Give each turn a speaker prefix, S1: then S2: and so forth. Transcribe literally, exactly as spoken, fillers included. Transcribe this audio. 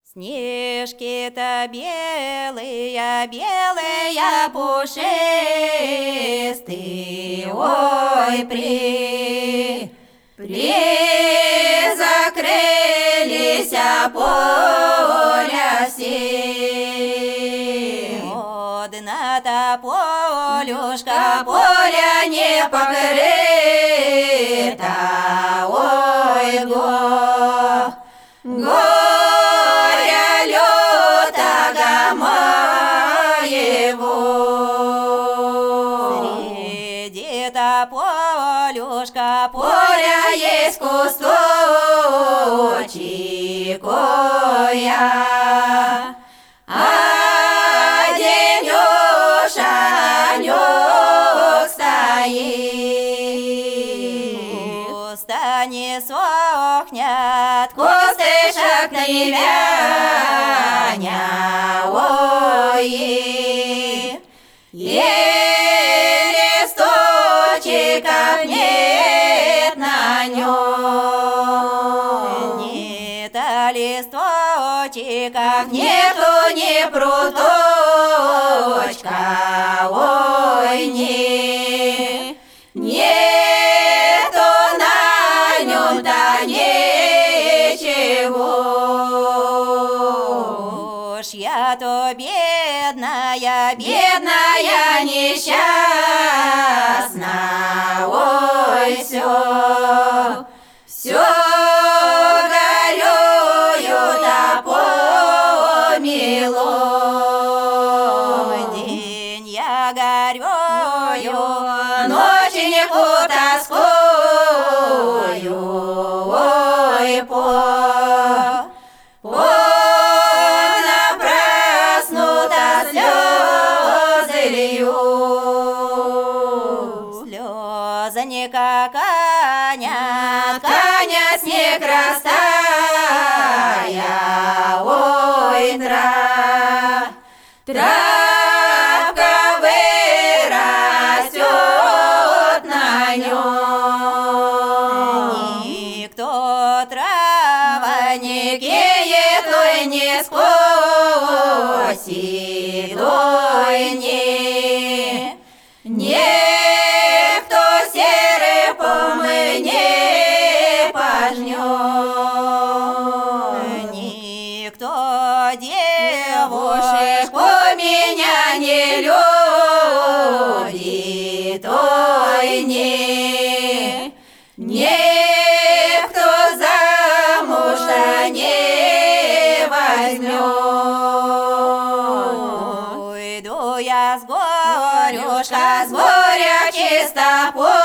S1: Снежки-то белые, белые, пушистые, ой, при, при закрылись поля все. Одна-то полюшка, поля не покрыта, ой, го, го. Среди-то полюшка, поля есть кусточек, ой, а денёшенек стоит. Куста не сохнет, кустышек не вянет, ой, и листочков нет на нем. Нет-то листочков, нету ни пруточка, ой, не, нету на нем-то ничего. Уж я-то бедная, бедная, несчастна, ой, все, все горюю-то помилуй. День я горюю, ноченьку тоскую, ой, по, по напрасну-то слезы лью. Слезы никак канят, канят снег растая, ой, тра, травка вырастет на нем. Никто травники той не скосит, ой, не, никто серый помы не пожнет. Никто девушек у меня не любит, ой, не, никто замуж-то не возьмет. Уйду я с горюшка, с горя чисто